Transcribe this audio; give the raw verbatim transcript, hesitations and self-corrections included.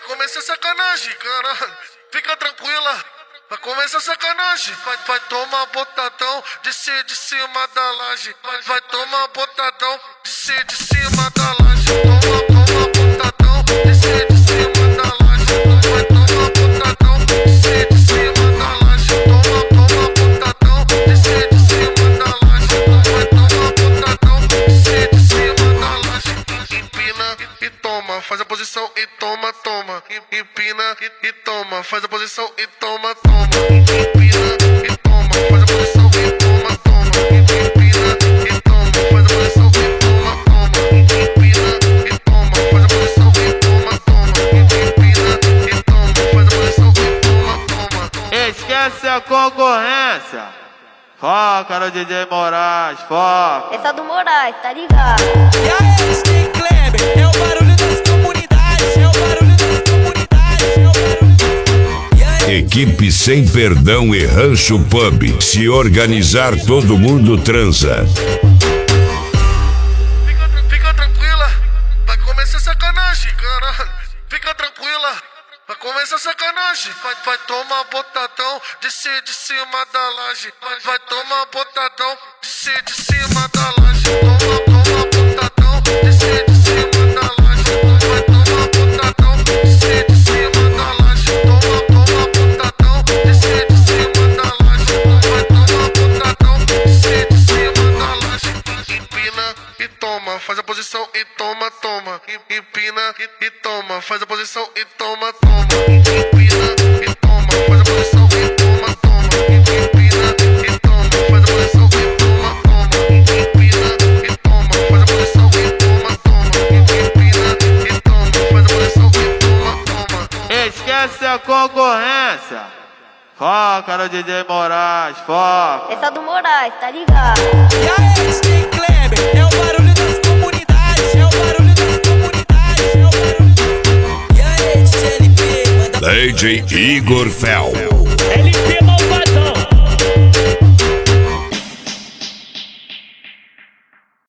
começar sacanagem, caralho. Fica tranquila. Vai começar sacanagem. Vai, vai tomar botadão de ser de cima da laje. Vai, vai tomar botadão de ser de cima da laje. Toma, toma botadão de ser de cima da laje. Vai tomar botadão de ser de cima da laje. Toma, toma botadão de ser de cima da laje. Vai tomar botadão de ser de cima da laje. Empina e toma, faz a posição e toma, toma. Empina e, e toma, faz a posição e toma, toma. Empina e toma, faz a posição e toma, toma. Empina e toma, faz a posição e toma, toma. Empina e toma, faz a posição e toma, toma. Empina e toma, faz a posição e toma, toma. Esquece a concorrência. Foca no D J Moraes, foca. Essa do Moraes, tá ligado? E aí, Steve Kleber, é o barulho das comunidades, é o barulho das comunidades, é o barulho das... Equipe Sem Perdão e Rancho Pub. Se organizar, todo mundo transa. Fica, fica tranquila, vai começar sacanagem, caralho. Fica tranquila, vai começar sacanagem. Vai, vai tomar botadão de ser de cima da laje. Vai, vai tomar botadão de ser de cima da laje. Toma, toma botadão de ser de cima da laje. Vai tomar botadão de ser de cima da laje. Toma, toma botadão de ser de cima da laje. Vai tomar botadão de ser de cima da laje. Empina e toma, faz a posição e toma, toma. Empina e, e toma, faz a posição e toma, toma. Empina e toma, faz a posição e toma, toma. Empina e toma, faz a posição e toma, toma. Empina e toma, faz a posição e toma, toma. Empina e toma, faz a posição e toma, toma. Esquece a concorrência. Foca no D J Moraes, foca. Essa do Moraes, tá ligado? E aí, Steve Kleber, é o barulho das comunidades, é o barulho das comunidades, é o barulho das... E aí, D J L P, manda... D J Igor Fel. L P